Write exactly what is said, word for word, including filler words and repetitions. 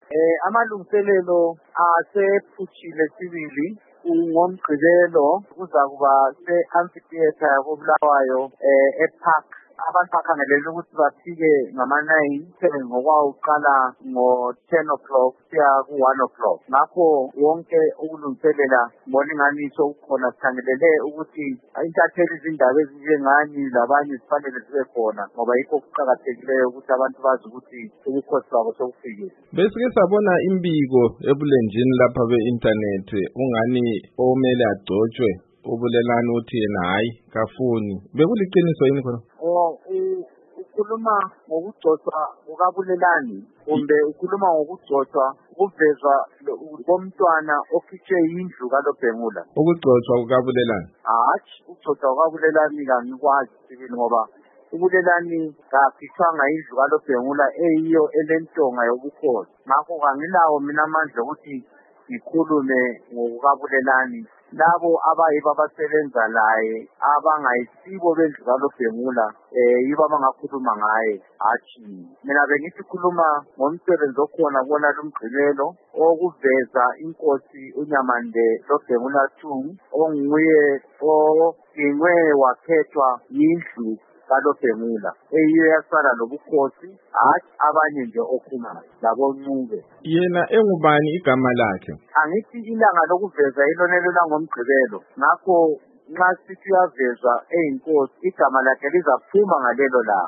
Eh amalungiselelo asephuthile sibili ngomgqibelo kuzakuba se-amphitheatre yakoBulawayo eh ePark. Abantu bakhangelele ukuthi bafike ngama-nine ten ngokwawo uqala ngo-ten o'clock kuya ku-one o'clock. Ngakho wonke ukulungiselela ngolinganiso ukhona, sikhangelele ukuthi intatheli izindaba ezinjengani labanye zifanele zibe khona ngoba yikho kuqakathekileyo ukuthi abantu bazi ukuthi ubukhosi babo sobufikile. Besike sabona imbiko ebulenjini lapha be-internet ungani omele agcotshwe ubulelani uthi yena hayi kafuni. Bekuliqiniso yini khona? Oh, ukhuluma ngokugcotshwa kukabulelani kumbe ukhuluma ngokugcotshwa kuvezwa komntwana okhitshwe yindlu kaLobhengula? Ukugcotshwa kukabulelani. Hatshi, ukugcotshwa kukabulelani kangikwazi sibili ngoba ubulelani kakhitshwanga indlu kaLobhengula eyiyo elentonga yobukhosi. Ngakho kangilawo mina amandla ukuthi ngikhulume ngokukabulelani. Labo abayibo abasebenza laye abangayisibo bendlu kaLobhengula eh yibo abangakhuluma ngaye. Hatshi, mina bengithi khuluma ngomsebenzi okhona kubona lumgqibelo okuveza inkosi uNyamande Lobhengula two onguye ogcinwe wakhethwa yindlu kaLobhengula eyiyo yasala lobukhosi, hatshi abanye nje okhuma laboNcube. Yena engubani igama lakhe? Angithi ilanga lokuveza ilonelo langomgqibelo. Ngakho nxa sithi uyavezwa eyinkosi igama lakhe lizaphuma ngalelo langa.